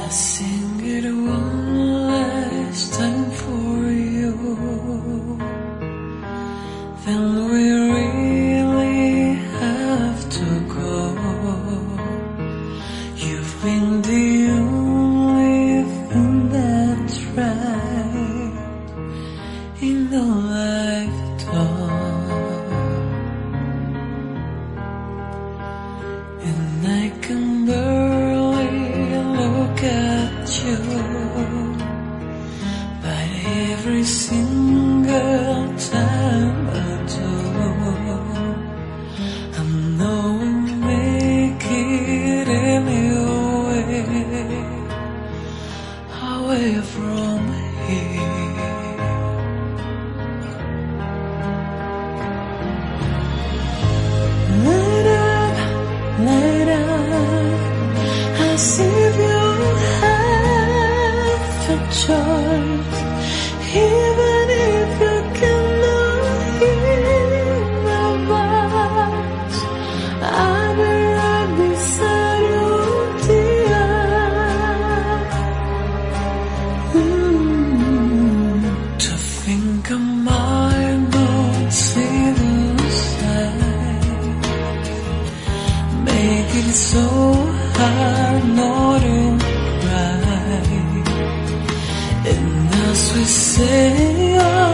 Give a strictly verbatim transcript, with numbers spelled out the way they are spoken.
sing it one last time for you. Then we really have to go. You've been the only thing that's right in the lifetime, and I can barely look at you, but every single time I do, I know we'll make it anyway, away from here. Light up, light up, as if you have a choice, even if you cannot hear my voice. I'll be right beside you, dear. Mm. To think I might not see the side, make it so hard not to cry. And as we say